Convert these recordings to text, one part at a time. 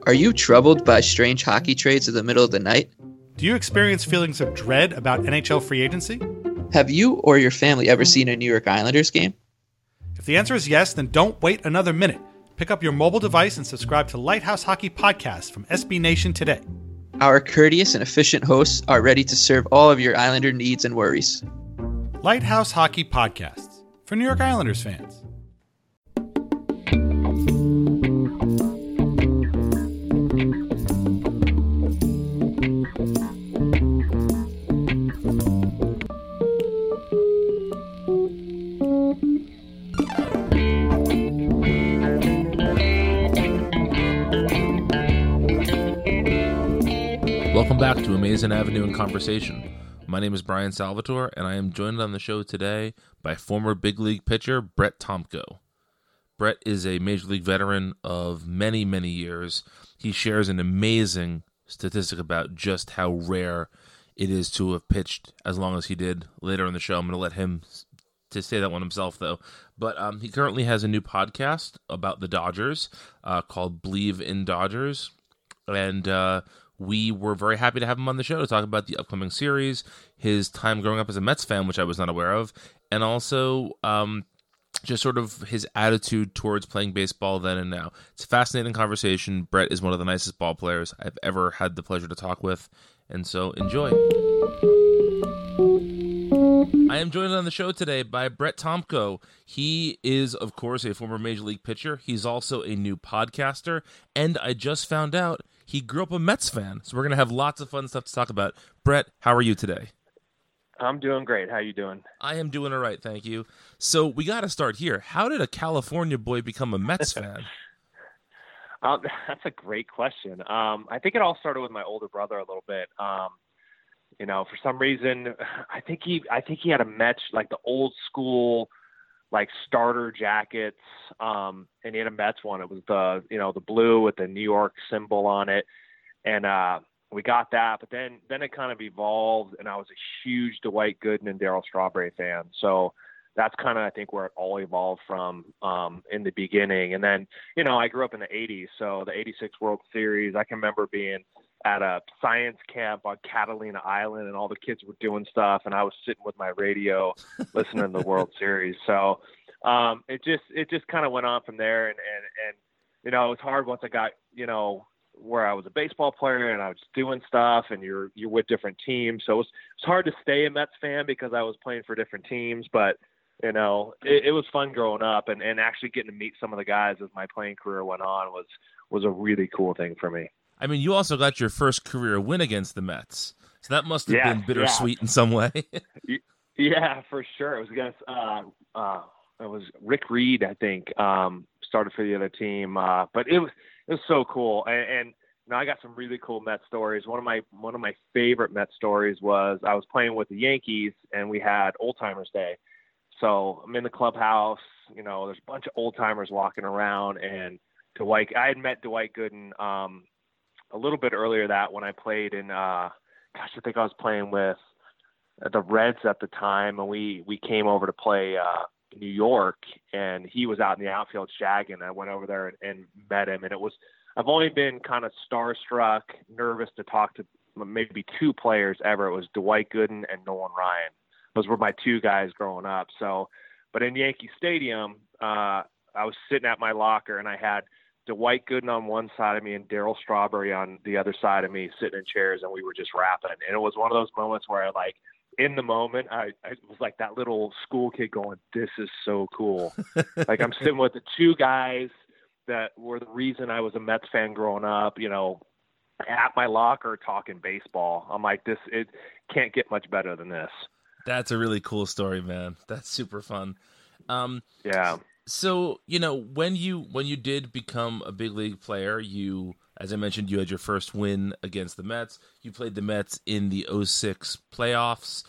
Are you troubled by strange hockey trades in the middle of the night? Do you experience feelings of dread about NHL free agency? Have you or your family ever seen a New York Islanders game? If the answer is yes, then don't wait another minute. Pick up your mobile device and subscribe to Lighthouse Hockey Podcast from SB Nation today. Our courteous and efficient hosts are ready to serve all of your Islander needs and worries. Lighthouse Hockey Podcasts for New York Islanders fans. Welcome back to Amazing Avenue in Conversation. My name is Brian Salvatore, and I am joined on the show today by former big league pitcher Brett Tomko. Brett is a major league veteran of many, many years. He shares an amazing statistic about just how rare it is to have pitched as long as he did later in the show. I'm going to let him to say that one himself, though. But he currently has a new podcast about the Dodgers called Believe in Dodgers, and we were very happy to have him on the show to talk about the upcoming series, his time growing up as a Mets fan, which I was not aware of, and also just sort of his attitude towards playing baseball then and now. It's a fascinating conversation. Brett is one of the nicest ball players I've ever had the pleasure to talk with, and so enjoy. I am joined on the show today by Brett Tomko. He is, of course, a former Major League pitcher. He's also a new podcaster, and I just found out he grew up a Mets fan, so we're going to have lots of fun stuff to talk about. Brett, how are you today? I'm doing great. How you doing? I am doing all right, thank you. So we got to start here. How did a California boy become a Mets fan? That's a great question. I think it all started with my older brother a little bit. For some reason, I think he had a Mets, like the old school, like starter jackets, and he had a Mets one. It was the blue with the New York symbol on it, and we got that. But then it kind of evolved, and I was a huge Dwight Gooden and Darryl Strawberry fan. So that's kind of, I think, where it all evolved from in the beginning. And then I grew up in the '80s, so the '86 World Series. I can remember being at a science camp on Catalina Island, and all the kids were doing stuff, and I was sitting with my radio listening to the World Series. So it just kind of went on from there, and it was hard once I got where I was a baseball player and I was doing stuff, and you're with different teams, so it's hard to stay a Mets fan because I was playing for different teams. But it was fun growing up, and actually getting to meet some of the guys as my playing career went on was a really cool thing for me. I mean, you also got your first career win against the Mets, so that must have been bittersweet in some way. Yeah, for sure. It was against it was Rick Reed, I think, started for the other team. But it was so cool, and I got some really cool Mets stories. One of my favorite Mets stories was I was playing with the Yankees, and we had Old Timers Day. So I'm in the clubhouse. There's a bunch of old timers walking around, and I had met Dwight Gooden a little bit earlier that when I played in, I think I was playing with the Reds at the time, and we came over to play New York, and he was out in the outfield shagging. I went over there and met him, and I've only been kind of starstruck, nervous to talk to maybe two players ever. It was Dwight Gooden and Nolan Ryan. Those were my two guys growing up. So, but in Yankee Stadium, I was sitting at my locker, and I had Dwight Gooden on one side of me and Darryl Strawberry on the other side of me, sitting in chairs, and we were just rapping. And it was one of those moments where, like, in the moment, I was like that little school kid going, "This is so cool." Like, I'm sitting with the two guys that were the reason I was a Mets fan growing up, at my locker talking baseball. I'm like, it can't get much better than this. That's a really cool story, man. That's super fun. Yeah. So, when you did become a big league player, as I mentioned, you had your first win against the Mets. You played the Mets in the '06 playoffs.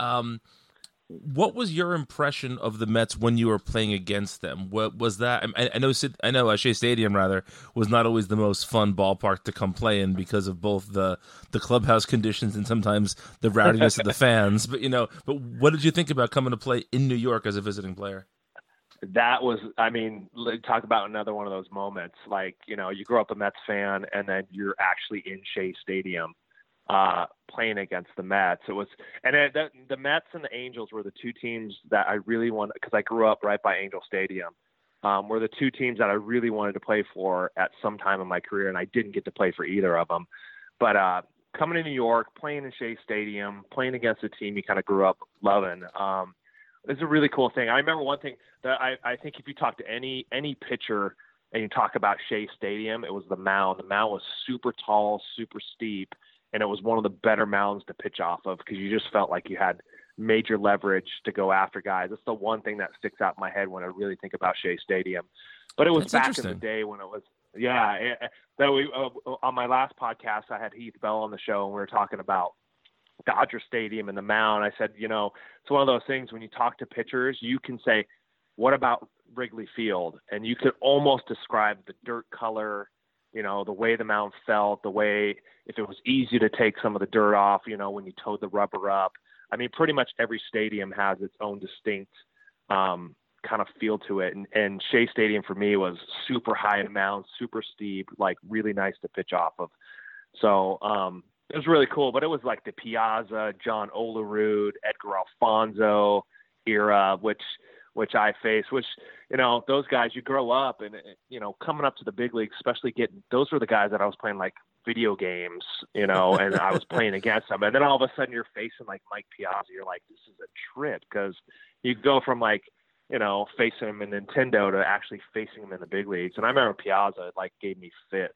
What was your impression of the Mets when you were playing against them? What was that? I know Shea Stadium was not always the most fun ballpark to come play in because of both the clubhouse conditions and sometimes the rowdiness of the fans. But what did you think about coming to play in New York as a visiting player? that was, I mean, talk about another one of those moments. Like, you know, you grow up a Mets fan and then you're actually in Shea Stadium playing against the Mets. It was, and the Mets and the Angels were the two teams that I really wanted, because I grew up right by Angel Stadium, were the two teams that I really wanted to play for at some time in my career, and I didn't get to play for either of them. But coming to New York, playing in Shea Stadium, playing against a team you kind of grew up loving, it's a really cool thing. I remember one thing that I think if you talk to any pitcher and you talk about Shea Stadium, it was the mound. The mound was super tall, super steep, and it was one of the better mounds to pitch off of because you just felt like you had major leverage to go after guys. That's the one thing that sticks out in my head when I really think about Shea Stadium. But it was back in the day when it was, on my last podcast, I had Heath Bell on the show, and we were talking about Dodger Stadium and the mound. I said, you know, it's one of those things when you talk to pitchers, you can say, what about Wrigley Field? And you could almost describe the dirt color, you know, the way the mound felt, the way, if it was easy to take some of the dirt off, you know, when you towed the rubber up. I mean, pretty much every stadium has its own distinct kind of feel to it. And Shea Stadium for me was super high in mound, super steep, like really nice to pitch off of. So it was really cool, but it was like the Piazza, John Olerud, Edgar Alfonzo era, which I faced, which, you know, those guys, you grow up and, you know, coming up to the big leagues, especially those were the guys that I was playing like video games, you know, and I was playing against them. And then all of a sudden you're facing like Mike Piazza. You're like, this is a trip, because you go from like, you know, facing him in Nintendo to actually facing him in the big leagues. And I remember Piazza like gave me fits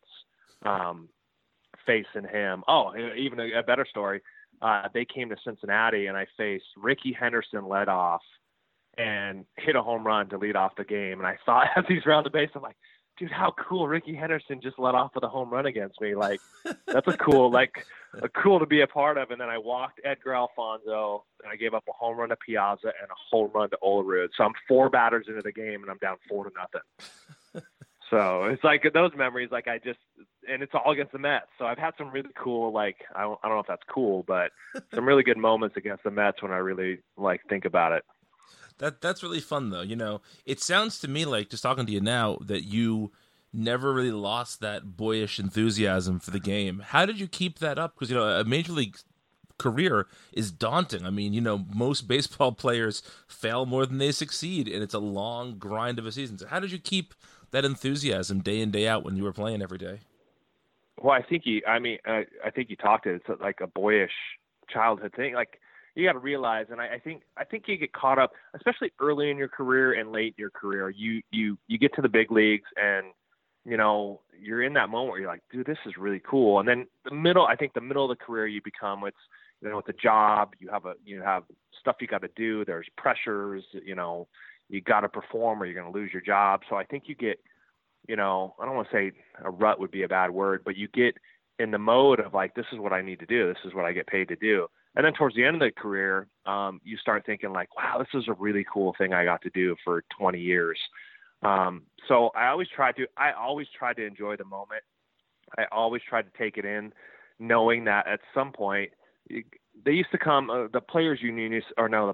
facing him. Oh, even a better story. They came to Cincinnati and I faced Ricky Henderson led off and hit a home run to lead off the game. And I thought as he's around the base, I'm like, dude, how cool. Ricky Henderson just led off with a home run against me. Like, that's a cool to be a part of. And then I walked Edgar Alfonzo and I gave up a home run to Piazza and a home run to Olerud. So I'm 4 batters into the game and I'm down 4-0. So it's like those memories, like and it's all against the Mets. So I've had some really cool, like, I don't know if that's cool, but some really good moments against the Mets when I really like think about it. That's really fun, though. You know, it sounds to me like, just talking to you now, that you never really lost that boyish enthusiasm for the game. How did you keep that up? Because, you know, a major league career is daunting. I mean, you know, most baseball players fail more than they succeed, and it's a long grind of a season. So how did you keep that enthusiasm day in, day out when you were playing every day? Well, I think you talked it. It's like a boyish childhood thing. Like, you got to realize, and I think you get caught up, especially early in your career and late in your career. You get to the big leagues, and you know you're in that moment where you're like, dude, this is really cool. And then the middle of the career, you become it's a job. You have stuff you got to do. There's pressures. You know, you got to perform, or you're going to lose your job. So I think you get, you know, I don't want to say a rut would be a bad word, but you get in the mode of like, this is what I need to do. This is what I get paid to do. And then towards the end of the career, you start thinking like, wow, this is a really cool thing I got to do for 20 years. So I always tried to enjoy the moment. I always tried to take it in, knowing that at some point they used to come, the players union used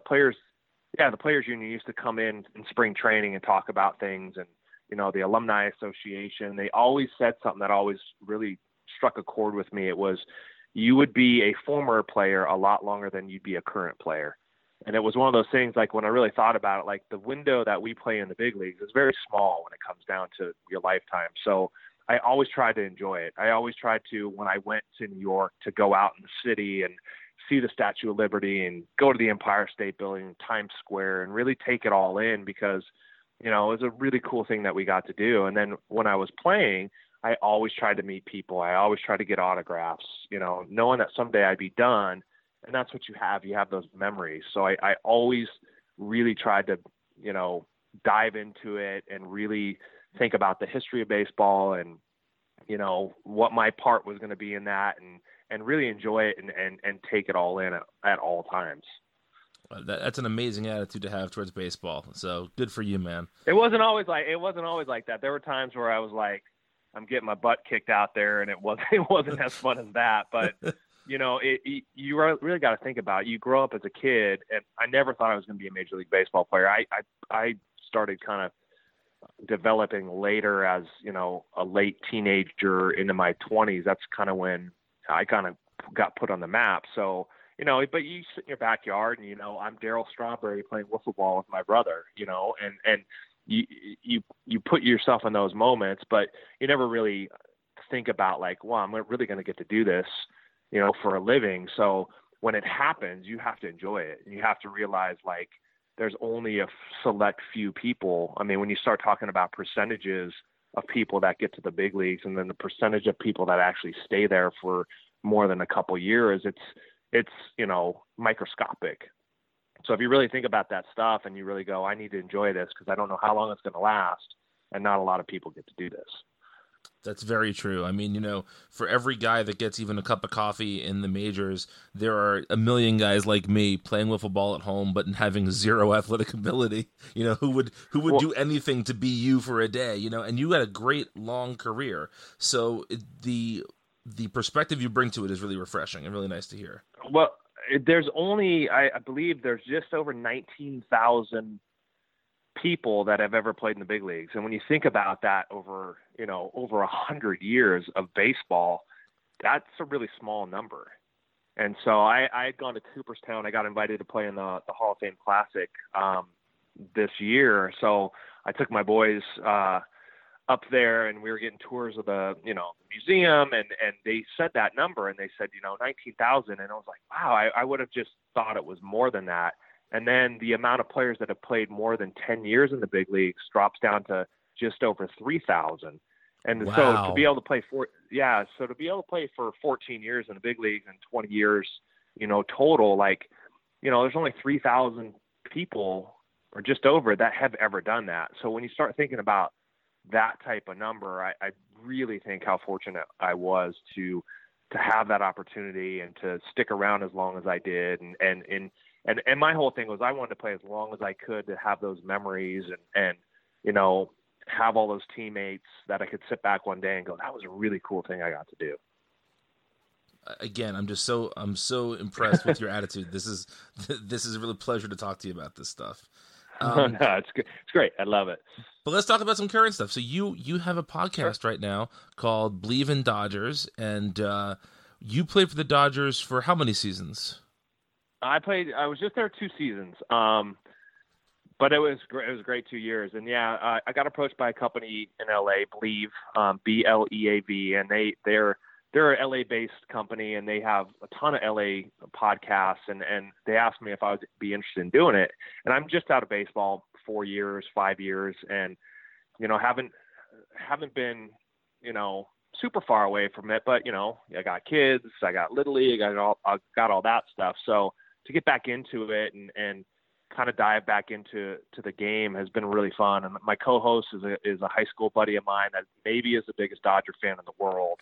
to come in spring training and talk about things. And, you know, the alumni association, they always said something that always really struck a chord with me. It was, you would be a former player a lot longer than you'd be a current player. And it was one of those things, like when I really thought about it, like the window that we play in the big leagues is very small when it comes down to your lifetime. So I always tried to enjoy it. I always tried to, when I went to New York, to go out in the city and see the Statue of Liberty and go to the Empire State Building, Times Square, and really take it all in, because, you know, it was a really cool thing that we got to do. And then when I was playing, I always tried to meet people. I always tried to get autographs, you know, knowing that someday I'd be done. And that's what you have. You have those memories. So I always really tried to, you know, dive into it and really think about the history of baseball and, you know, what my part was going to be in that, and really enjoy it and take it all in at all times. That's an amazing attitude to have towards baseball. So good for you, man. It wasn't always like that. There were times where I was like, I'm getting my butt kicked out there, and it wasn't as fun as that. But you know, you really got to think about it. You grow up as a kid, and I never thought I was going to be a Major League Baseball player. I started kind of developing later as, a late teenager into my 20s. That's kind of when I kind of got put on the map. So, but you sit in your backyard and, I'm Darryl Strawberry playing wiffle ball with my brother, and you put yourself in those moments, but you never really think about like, well, I'm really going to get to do this, for a living. So when it happens, you have to enjoy it. And you have to realize like there's only a select few people. I mean, when you start talking about percentages of people that get to the big leagues and then the percentage of people that actually stay there for more than a couple years, it's microscopic. So if you really think about that stuff and you really go, I need to enjoy this because I don't know how long it's going to last, and not a lot of people get to do this. That's very true. I mean, for every guy that gets even a cup of coffee in the majors, there are a million guys like me playing wiffle ball at home, but having zero athletic ability, who would do anything to be you for a day, and you had a great long career. So the perspective you bring to it is really refreshing and really nice to hear. Well, there's only, I believe there's just over 19,000 people that have ever played in the big leagues. And when you think about that over 100 years of baseball, that's a really small number. And so I had gone to Cooperstown. I got invited to play in the Hall of Fame Classic this year. So I took my boys up there, and we were getting tours of the museum, and they said that number, and they said 19,000, and I was like, wow, I would have just thought it was more than that. And then the amount of players that have played more than 10 years in the big leagues drops down to just over 3,000. And wow. So to be able to play for 14 years in the big leagues and 20 years, total, like, there's only 3,000 people or just over that have ever done that. So when you start thinking about that type of number, I really think how fortunate I was to have that opportunity and to stick around as long as I did. And my whole thing was I wanted to play as long as I could to have those memories and have all those teammates that I could sit back one day and go, that was a really cool thing I got to do. Again, I'm so impressed with your attitude. This is a real pleasure to talk to you about this stuff. No, it's good. It's great. I love it. But let's talk about some current stuff. So you have a podcast right now called Believe in Dodgers, and you played for the Dodgers for how many seasons? I was just there 2 seasons. But it was great. It was a great 2 years. And yeah, I got approached by a company in LA, Believe, BLEAV, and they're a LA-based company, and they have a ton of LA podcasts, and they asked me if I would be interested in doing it. And I'm just out of baseball 4 years, 5 years, and haven't been super far away from it. But I got kids, I got Little League, I got all that stuff. So to get back into it and kind of dive back into the game has been really fun. And my co-host is a high school buddy of mine that maybe is the biggest Dodger fan in the world.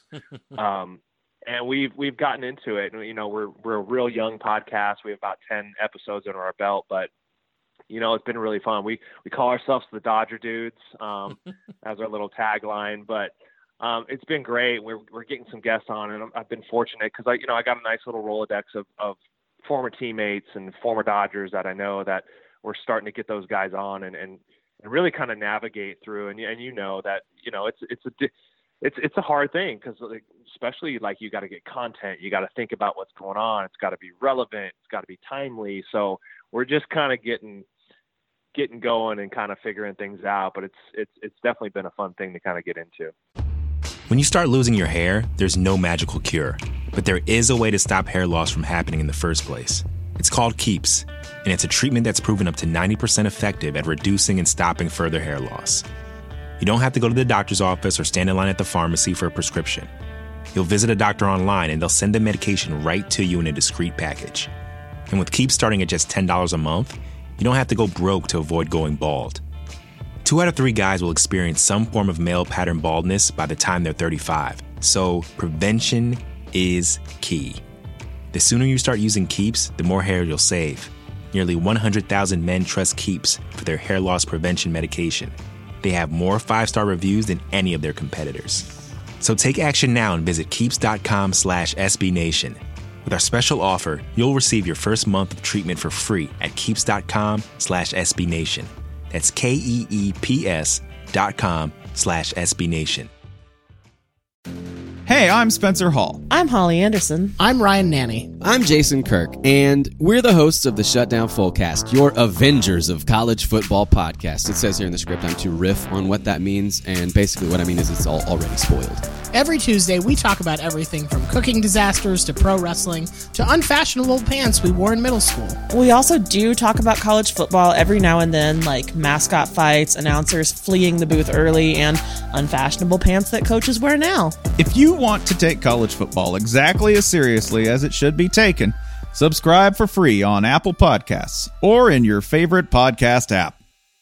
And we've gotten into it. We're a real young podcast. We have about 10 episodes under our belt, but it's been really fun. We call ourselves the Dodger Dudes as our little tagline, but it's been great. We're getting some guests on, and I've been fortunate because I got a nice little Rolodex of former teammates and former Dodgers that I know that we're starting to get those guys on and really kind of navigate through. And that, it's a hard thing because especially like you got to get content, you got to think about what's going on. It's got to be relevant. It's got to be timely. So we're just kind of getting going and kind of figuring things out, but it's definitely been a fun thing to kind of get into. When you start losing your hair, there's no magical cure, but there is a way to stop hair loss from happening in the first place. It's called Keeps, and it's a treatment that's proven up to 90% effective at reducing and stopping further hair loss. You don't have to go to the doctor's office or stand in line at the pharmacy for a prescription. You'll visit a doctor online and they'll send the medication right to you in a discreet package. And with Keeps starting at just $10 a month, you don't have to go broke to avoid going bald. 2 out of 3 guys will experience some form of male pattern baldness by the time they're 35. So prevention is key. The sooner you start using Keeps, the more hair you'll save. Nearly 100,000 men trust Keeps for their hair loss prevention medication. They have more 5-star reviews than any of their competitors. So take action now and visit keeps.com/SBNation. With our special offer, you'll receive your first month of treatment for free at keeps.com/SBNation. That's KEEPS.com/SBNation. Hey, I'm Spencer Hall. I'm Holly Anderson. I'm Ryan Nanny. I'm Jason Kirk, and we're the hosts of the Shutdown Fullcast, your Avengers of College Football podcast. It says here in the script I'm to riff on what that means, and basically what I mean is it's all already spoiled. Every Tuesday, we talk about everything from cooking disasters to pro wrestling to unfashionable pants we wore in middle school. We also do talk about college football every now and then, like mascot fights, announcers fleeing the booth early, and unfashionable pants that coaches wear now. If you want to take college football exactly as seriously as it should be taken, subscribe for free on Apple Podcasts or in your favorite podcast app.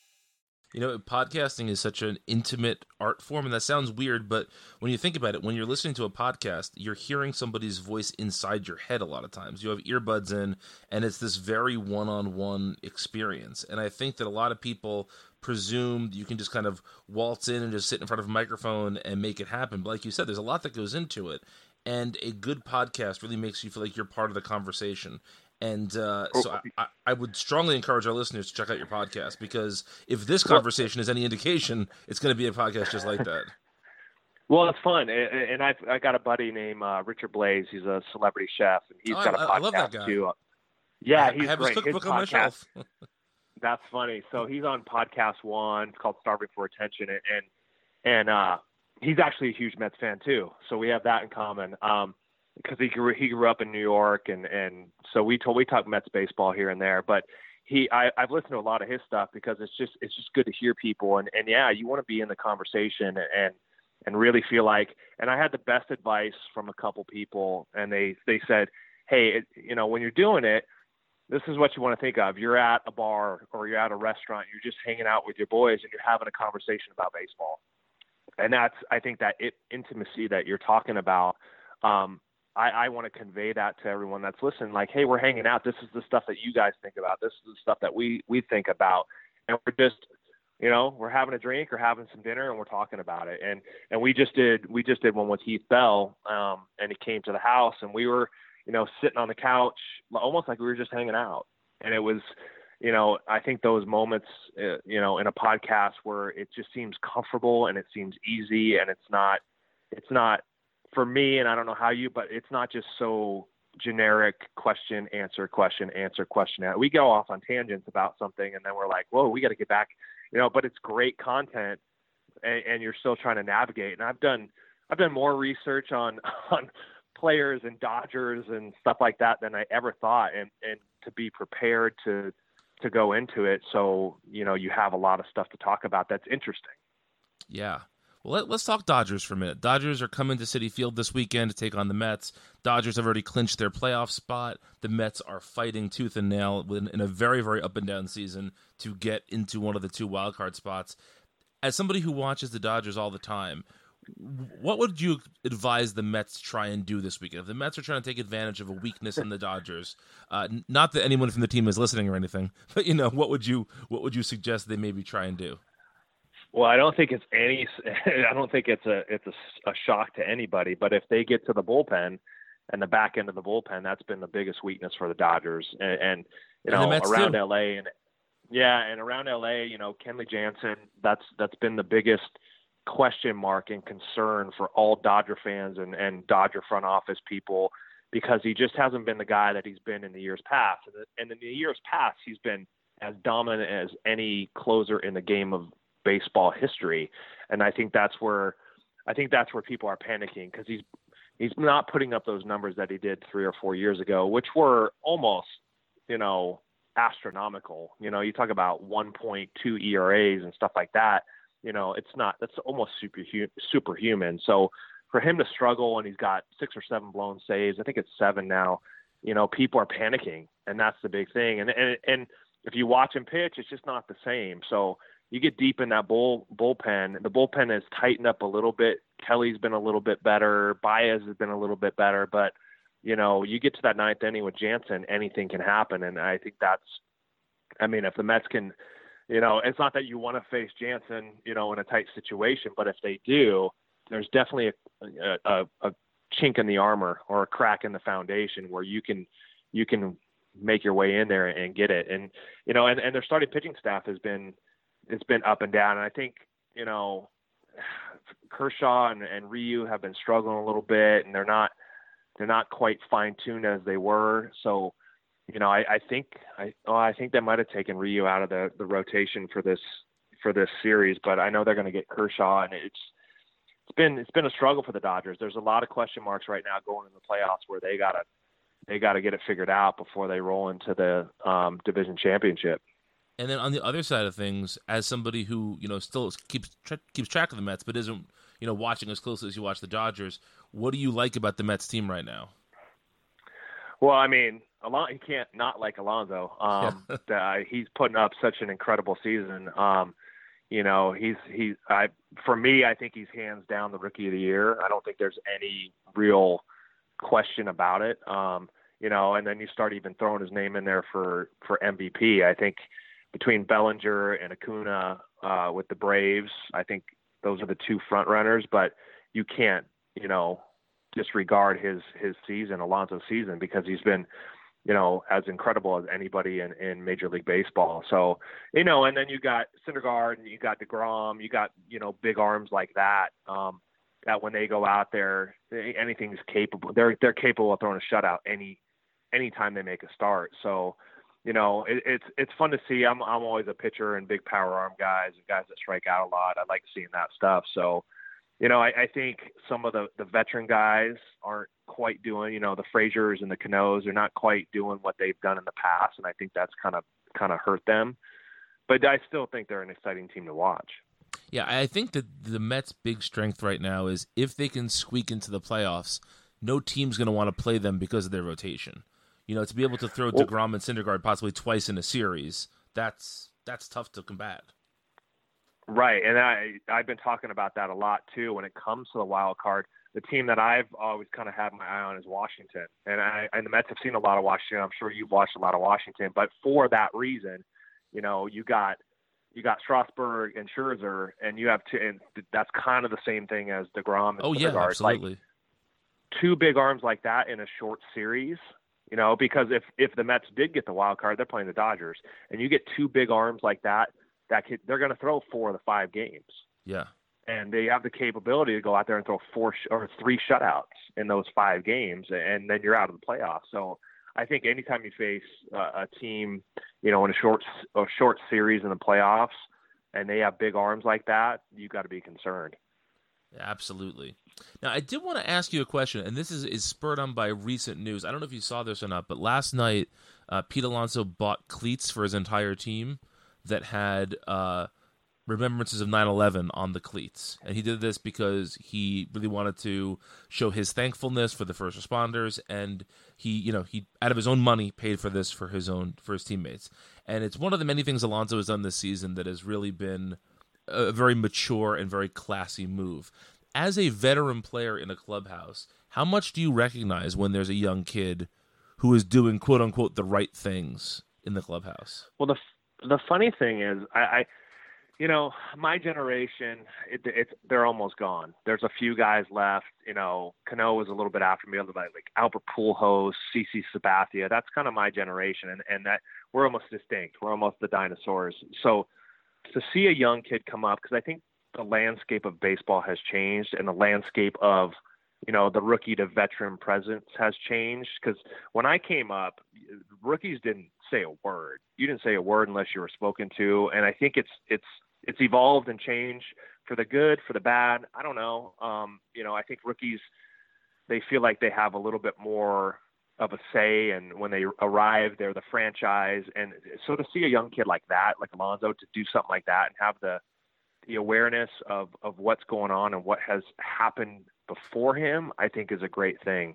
You know, podcasting is such an intimate art form, and that sounds weird, but when you think about it, when you're listening to a podcast, you're hearing somebody's voice inside your head a lot of times. You have earbuds in, and it's this very one-on-one experience. And I think that a lot of people presume you can just kind of waltz in and just sit in front of a microphone and make it happen. But like you said, there's a lot that goes into it, and a good podcast really makes you feel like you're part of the conversation. And so I would strongly encourage our listeners to check out your podcast, because if this conversation is any indication, it's going to be a podcast just like that. Well, it's fun, and I got a buddy named Richard Blaze. He's a celebrity chef, and he's got a podcast I love that guy. too. Yeah, I have great. his cookbook His on my shelf. That's funny. So he's on Podcast One. It's called Starving for Attention, and he's actually a huge Mets fan too. So we have that in common. Because he grew up in New York, and so we talk Mets baseball here and there. But I've listened to a lot of his stuff because it's just good to hear people, and yeah, you want to be in the conversation and really feel like. And I had the best advice from a couple people, and they said, hey, when you're doing it, this is what you want to think of. You're at a bar or you're at a restaurant, you're just hanging out with your boys, and you're having a conversation about baseball. And I think that intimacy that you're talking about. I want to convey that to everyone that's listening. Like, hey, we're hanging out. This is the stuff that you guys think about. This is the stuff that we think about. And we're just, we're having a drink or having some dinner, and we're talking about it. And we just did one with Heath Bell, and he came to the house, and we were, sitting on the couch, almost like we were just hanging out. And it was, I think those moments, in a podcast where it just seems comfortable and it seems easy, and it's not for me, and I don't know how you, but it's not just so generic question, answer, question, answer, question. We go off on tangents about something, and then we're like, whoa, we got to get back, but it's great content, and you're still trying to navigate. And I've done more research on players and Dodgers and stuff like that than I ever thought. And to be prepared to go into it. So, you have a lot of stuff to talk about that's interesting. Yeah. Well, let's talk Dodgers for a minute. Dodgers are coming to Citi Field this weekend to take on the Mets. Dodgers have already clinched their playoff spot. The Mets are fighting tooth and nail in a very, very up and down season to get into one of the two wildcard spots. As somebody who watches the Dodgers all the time, what would you advise the Mets try and do this weekend? If the Mets are trying to take advantage of a weakness in the Dodgers, not that anyone from the team is listening or anything, but what would you suggest they maybe try and do? Well, I don't think it's a shock to anybody, but if they get to the bullpen and the back end of the bullpen, that's been the biggest weakness for the Dodgers. And around too. LA and around LA, Kenley Jansen, that's been the biggest question mark and concern for all Dodger fans and Dodger front office people, because he just hasn't been the guy that he's been in the years past. And in the years past, he's been as dominant as any closer in the game of baseball history. And I think that's where people are panicking, because he's not putting up those numbers that he did 3 or 4 years ago, which were almost, astronomical. You talk about 1.2 ERAs and stuff like that. That's almost superhuman. So for him to struggle, and he's got 6 or 7 blown saves, I think it's 7 now, people are panicking, and that's the big thing. And if you watch him pitch, it's just not the same. So you get deep in that bullpen. The bullpen has tightened up a little bit. Kelly's been a little bit better. Baez has been a little bit better. But, you get to that 9th inning with Jansen, anything can happen. And I think if the Mets can, it's not that you want to face Jansen, in a tight situation. But if they do, there's definitely a chink in the armor or a crack in the foundation where you can make your way in there and get it. And, and their starting pitching staff has been it's been up and down. And I think, you know, Kershaw and Ryu have been struggling a little bit, and they're not quite fine tuned as they were. So, you know, I think they might have taken Ryu out of the rotation for this series, but I know they're going to get Kershaw, and it's been a struggle for the Dodgers. There's a lot of question marks right now going in the playoffs where they gotta get it figured out before they roll into the division championship. And then on the other side of things, as somebody who, you know, still keeps track of the Mets but isn't, you know, watching as closely as you watch the Dodgers, what do you like about the Mets team right now? Well, I mean, you can't not like Alonso. He's putting up such an incredible season. You know, for me, I think he's hands down the Rookie of the Year. I don't think there's any real question about it. You know, and then you start even throwing his name in there for MVP. I think between Bellinger and Acuna with the Braves, I think those are the two front runners, but you can't, you know, disregard his season, Alonso's season, because he's been, you know, as incredible as anybody in Major League Baseball. So, you know, and then you got Syndergaard and you got DeGrom, you got, you know, big arms like that, that when they go out there, anything's capable. They're capable of throwing a shutout anytime they make a start. So, you know, it's fun to see. I'm always a pitcher and big power arm guys and guys that strike out a lot. I like seeing that stuff. So, you know, I think some of the veteran guys aren't quite doing, you know, the Fraziers and the Canoes are not quite doing what they've done in the past. And I think that's kind of hurt them, but I still think they're an exciting team to watch. Yeah. I think that the Mets' big strength right now is if they can squeak into the playoffs, no team's going to want to play them because of their rotation. You know, to be able to throw DeGrom and Syndergaard possibly twice in a series, that's tough to combat. Right, and I've been talking about that a lot too. When it comes to the wild card, the team that I've always kind of had my eye on is Washington, and the Mets have seen a lot of Washington. I'm sure you've watched a lot of Washington, but for that reason, you know, you got Strasburg and Scherzer, and you have and that's kind of the same thing as DeGrom and Syndergaard. Yeah, absolutely. Like, two big arms like that in a short series. You know, because if the Mets did get the wild card, they're playing the Dodgers, and you get two big arms like that they're going to throw 4 of the 5 games. Yeah, and they have the capability to go out there and throw 4 or 3 shutouts in those 5 games, and then you're out of the playoffs. So I think anytime you face a team, you know, in a short series in the playoffs, and they have big arms like that, you got to be concerned. Absolutely. Now, I did want to ask you a question, and this is spurred on by recent news. I don't know if you saw this or not, but last night, Pete Alonso bought cleats for his entire team that had remembrances of 9/11 on the cleats. And he did this because he really wanted to show his thankfulness for the first responders, and he out of his own money paid for this for his teammates. And it's one of the many things Alonso has done this season that has really been a very mature and very classy move. As a veteran player in a clubhouse, how much do you recognize when there's a young kid who is doing quote unquote the right things in the clubhouse? Well, the funny thing is, I you know, my generation, they're almost gone. There's a few guys left. You know, Cano was a little bit after me, like Albert Pujols, CC Sabathia. That's kind of my generation, and that we're almost distinct. We're almost the dinosaurs. So to see a young kid come up, because I think the landscape of baseball has changed, and the landscape of, you know, the rookie to veteran presence has changed. Because when I came up, rookies didn't say a word. You didn't say a word unless you were spoken to. And I think it's evolved and changed for the good, for the bad. I don't know. You know, I think rookies, they feel like they have a little bit more of a say, and when they arrive, they're the franchise. And so to see a young kid like that, like Alonso, to do something like that and have the awareness of what's going on and what has happened before him, I think is a great thing.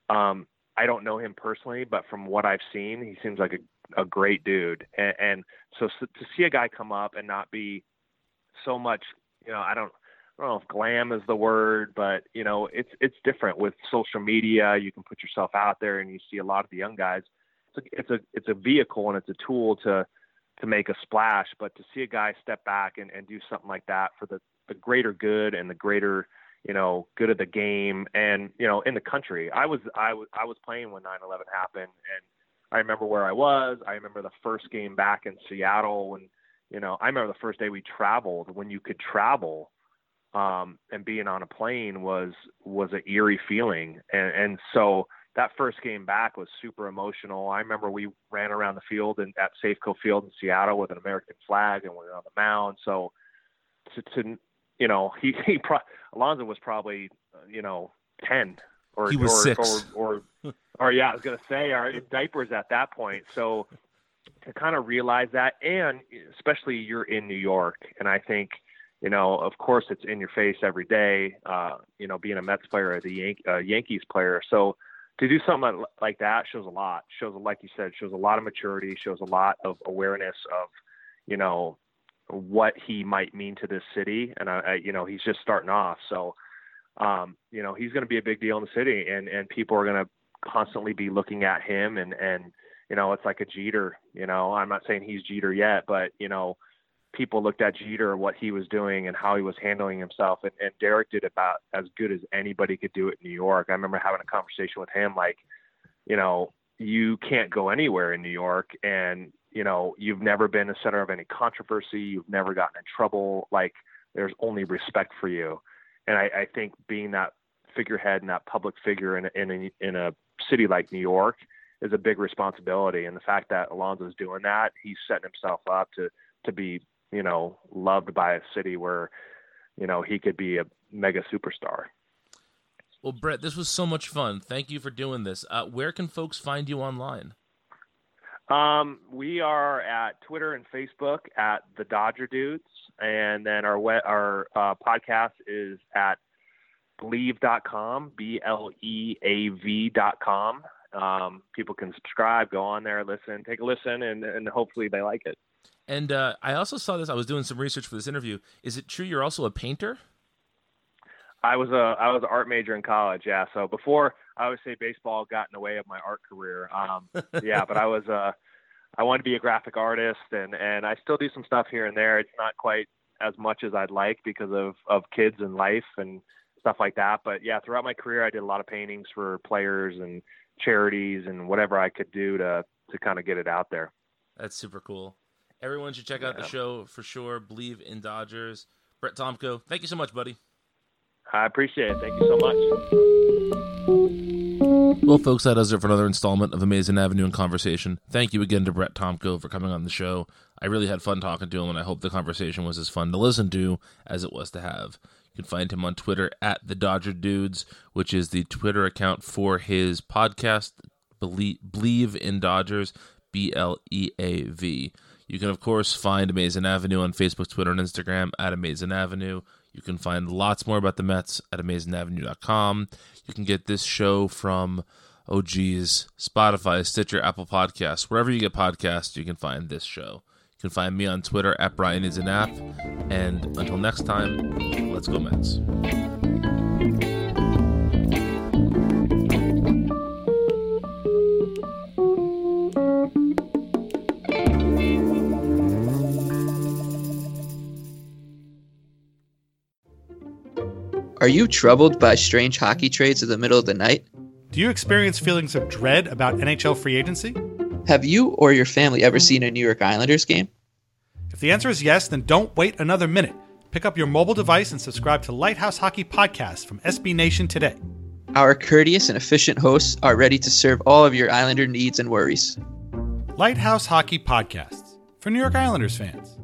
I don't know him personally, but from what I've seen, he seems like a great dude. And so to see a guy come up and not be so much, you know, I don't know if glam is the word, but you know, it's different with social media. You can put yourself out there, and you see a lot of the young guys. It's a vehicle, and it's a tool to make a splash. But to see a guy step back and do something like that for the greater good and the greater, you know, good of the game, and you know, in the country. I was playing when 9/11 happened, and I remember where I was. I remember the first game back in Seattle when, I remember the first day we traveled, when you could travel, and being on a plane was an eerie feeling. And so that first game back was super emotional. I remember we ran around the field at Safeco Field in Seattle with an American flag, and we were on the mound. So Alonzo was probably, 10 or he was 6 or yeah, I was going to say, in diapers at that point. So to kind of realize that, and especially you're in New York, and I think, of course it's in your face every day, being a Mets player, a Yankees player. So to do something like that shows a lot, like you said, shows a lot of maturity, shows a lot of awareness of, what he might mean to this city. And he's just starting off. So, he's going to be a big deal in the city, and people are going to constantly be looking at him, and it's like a Jeter, I'm not saying he's Jeter yet, but, people looked at Jeter, what he was doing and how he was handling himself. And Derek did about as good as anybody could do it in New York. I remember having a conversation with him, like, you can't go anywhere in New York, and, you've never been the center of any controversy. You've never gotten in trouble. Like, there's only respect for you. And I think being that figurehead and that public figure in a city like New York is a big responsibility. And the fact that Alonzo's doing that, he's setting himself up to be, loved by a city where, he could be a mega superstar. Well, Brett, this was so much fun. Thank you for doing this. Where can folks find you online? We are at Twitter and Facebook at the Dodger Dudes, and then our podcast is at Bleav.com, BLEAV.com. People can subscribe, go on there, take a listen, and hopefully they like it. And I also saw this. I was doing some research for this interview. Is it true you're also a painter? I was an art major in college, yeah. So before, I always say baseball got in the way of my art career. Yeah, but I wanted to be a graphic artist, and I still do some stuff here and there. It's not quite as much as I'd like because of kids and life and stuff like that. But yeah, throughout my career, I did a lot of paintings for players and charities and whatever I could do to kind of get it out there. That's super cool. Everyone should check out the show for sure. Bleav in Dodgers. Brett Tomko, thank you so much, buddy. I appreciate it. Thank you so much. Well, folks, that does it for another installment of Amazing Avenue in Conversation. Thank you again to Brett Tomko for coming on the show. I really had fun talking to him, and I hope the conversation was as fun to listen to as it was to have. You can find him on Twitter at the Dodger Dudes, which is the Twitter account for his podcast, Bleav in Dodgers, BLEAV. You can, of course, find Amazing Avenue on Facebook, Twitter, and Instagram at Amazing Avenue. You can find lots more about the Mets at AmazingAvenue.com. You can get this show from, Spotify, Stitcher, Apple Podcasts. Wherever you get podcasts, you can find this show. You can find me on Twitter at BrianNeedsAnApp. And until next time, let's go Mets. Are you troubled by strange hockey trades in the middle of the night? Do you experience feelings of dread about NHL free agency? Have you or your family ever seen a New York Islanders game? If the answer is yes, then don't wait another minute. Pick up your mobile device and subscribe to Lighthouse Hockey Podcast from SB Nation today. Our courteous and efficient hosts are ready to serve all of your Islander needs and worries. Lighthouse Hockey Podcasts for New York Islanders fans.